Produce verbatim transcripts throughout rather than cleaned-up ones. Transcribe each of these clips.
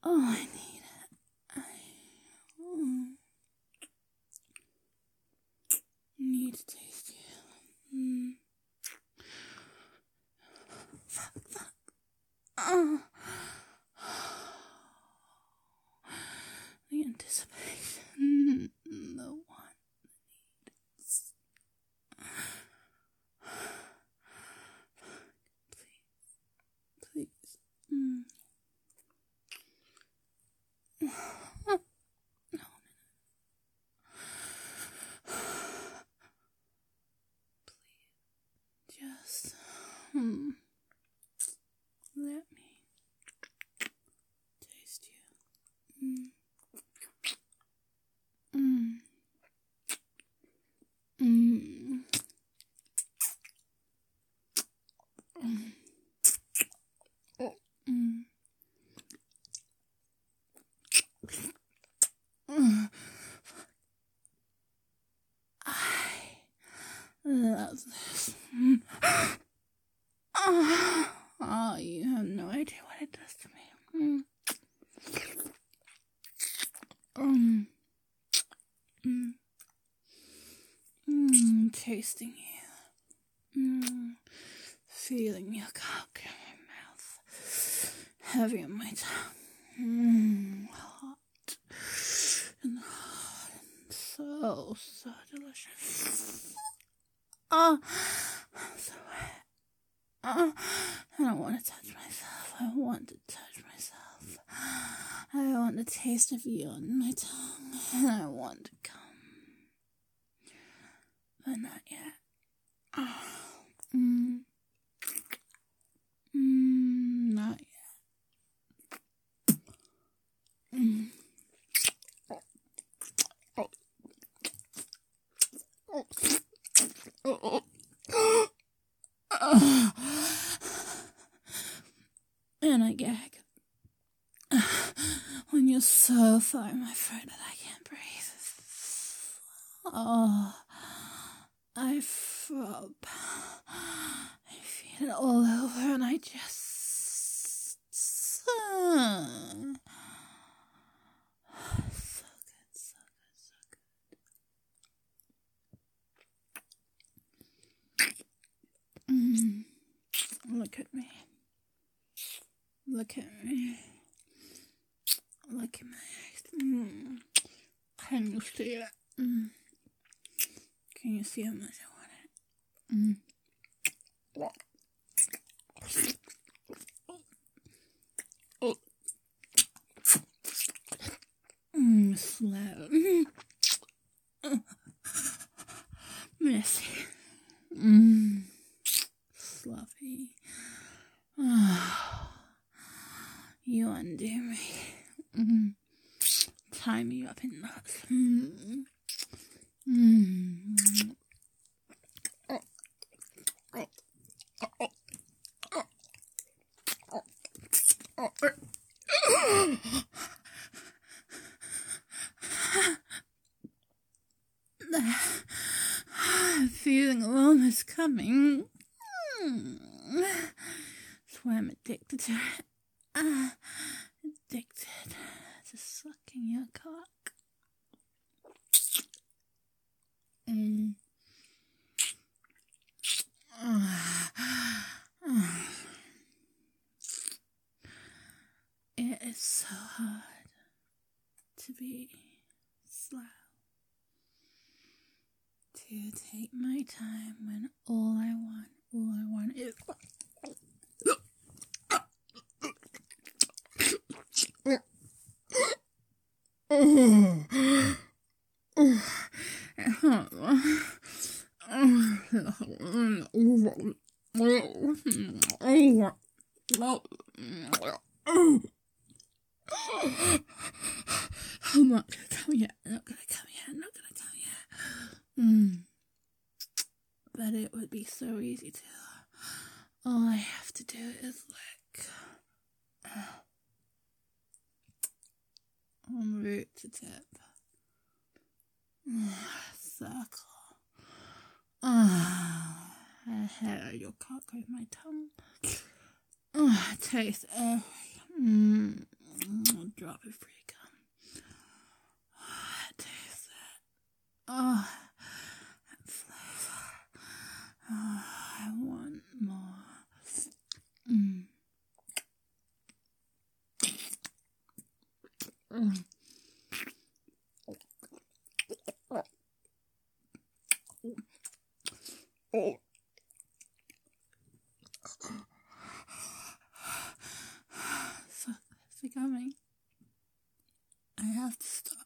Oh, I need it. I mm, need to taste you. Mm. Fuck, fuck. Oh. The anticipation. The one. The need. Please. Please. Mm. No, no, no. Please. Just. Hmm. Let me taste you. Mm. Mm. Mm. Mm. Oh. Mm. Mm. I love this. Mm. Oh. Oh, you have no idea what it does to me. Mm. Um. Mm. Mm. Tasting you. Mm. Feeling your cock in my mouth. Heavy on my tongue. Mm. Hot. And hot. And so, so delicious. Oh. I'm so wet. Oh, I don't want to touch myself. I want to touch myself. I want the taste of you on my tongue. And I want to come. But not yet. Oh. Mm. Mm, not yet. Mm. Oh. Oh. Oh. Oh. Oh. And I gag. When you're so far in my throat that I can't breathe. Oh, I throb. I feel it all over and I just... So, so good, so good, so good. Mm. Look at me. Look at me. Look at my eyes. Mm. Can you see it? Mm. Can you see how much I want it? Mm. Oh. Mm, slow. Mm. Oh. Messy. Mm. Fluffy. Oh. You undo me. Mm. Tie me up in knots. Mm. Mm. Oh. Oh. Oh. Oh. Oh. Oh. The feeling alone is coming. Mm. That's why I'm addicted to it. Uh, addicted to sucking your cock. Mm. Uh, uh. It is so hard to be slow. To take my time when all I want, all I want is... I'm not gonna come yet, I'm not gonna come yet, I'm not gonna come yet. Mm. But it would be so easy to. All I have to do is lick. On root to tip. Circle. Ah, I hair your cock with my tongue. Ah, taste every. Mm. Mm, drop it before you come. Oh, taste that. Oh, that flavor. Oh, I want more. Mm. Mm. Oh. So, it's becoming. I have to stop.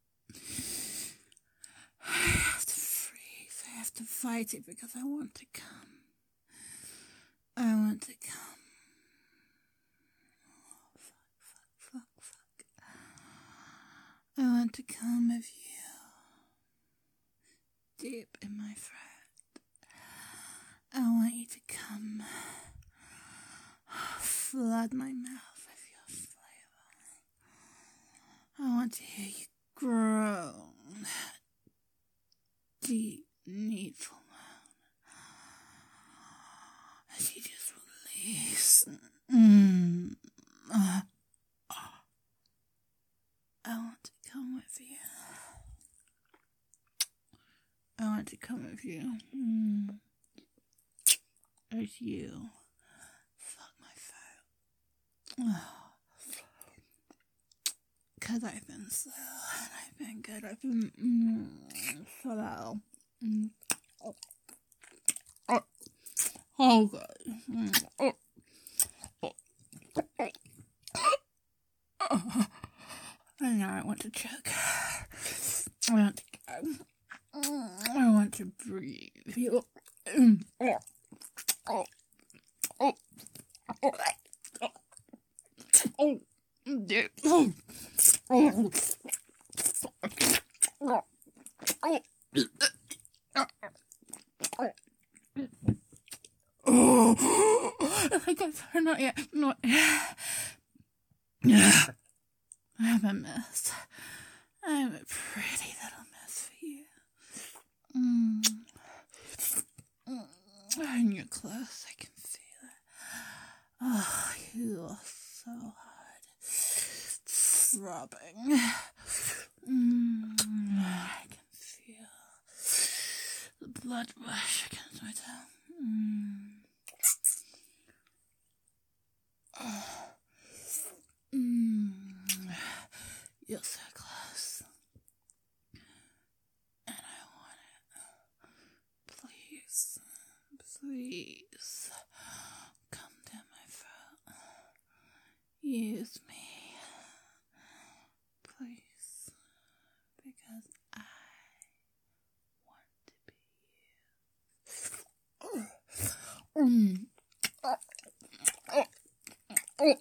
I have to freeze. I have to fight it because I want to come. I want to come. Oh, fuck, fuck, fuck, fuck. I want to come of you. Deep in my throat. I want you to come. Flood my mouth with your flavor. I want to hear you groan. Deep, needful moan. As you just release. Mm. Uh, I want to come with you. I want to come with you. Mm. As you fuck my throat. Because I've been slow and I've been good. I've been mm, slow. Mm. Oh. Oh. Oh, good. Mm. Oh. Oh. Oh. And now I want to choke. I want to go. I want to breathe. Oh. Oh. Oh. Oh. Oh. Oh. Dude. Oh. Oh. Oh. Oh. Oh. I think I'm not yet. Not yet. I have a mess. I'm a pretty little mess for you. Mm. Mm. And you're close. I can feel it. Oh, you are so hard. Throbbing. Mm. I can feel the blood rush against my tongue. Mm. Oh. Mm. You're so close. And I want it. Please, please, come down my throat. Use me. Please. Because I want to be you. Mm. Oh. Oh. Oh.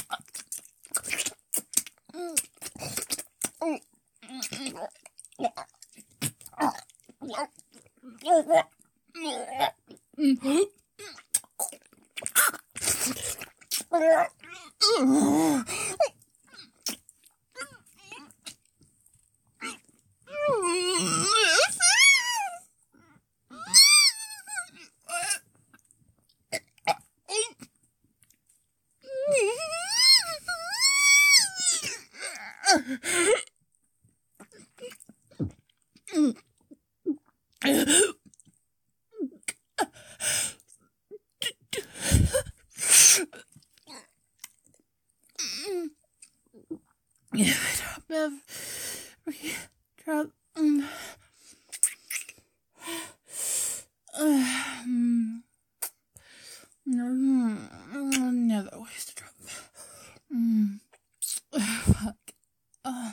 Drop every drop. Um, um, another ways to drop. Um, fuck. Uh,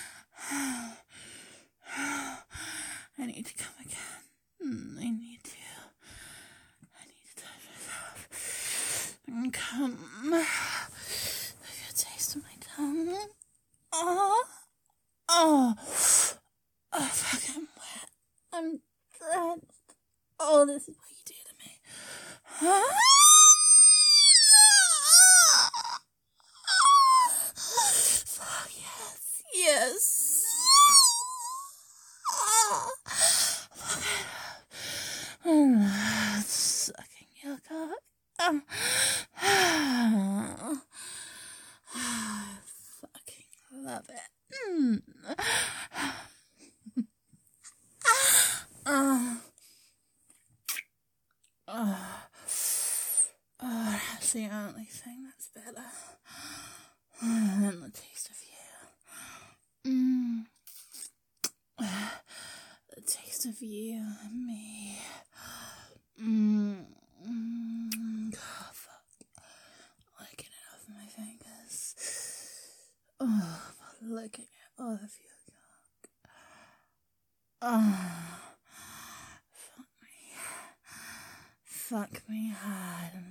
I need to come again. I need to. I need to touch myself. And come. I can taste my tongue. Oh. Oh. Oh, fuck, I'm wet. I'm drenched. Oh, this is what you do to me. Huh? Fuck, yes. Yes. Oh, sucking your cock. Um, love it. Mm. oh. Oh. Oh, that's the only thing that's better than the taste of you. Mm. The taste of you and me. Mm. Mm. Oh, fuck. Licking it off my fingers. Oh, licking it off your cock. Oh. Fuck me. Fuck me hard.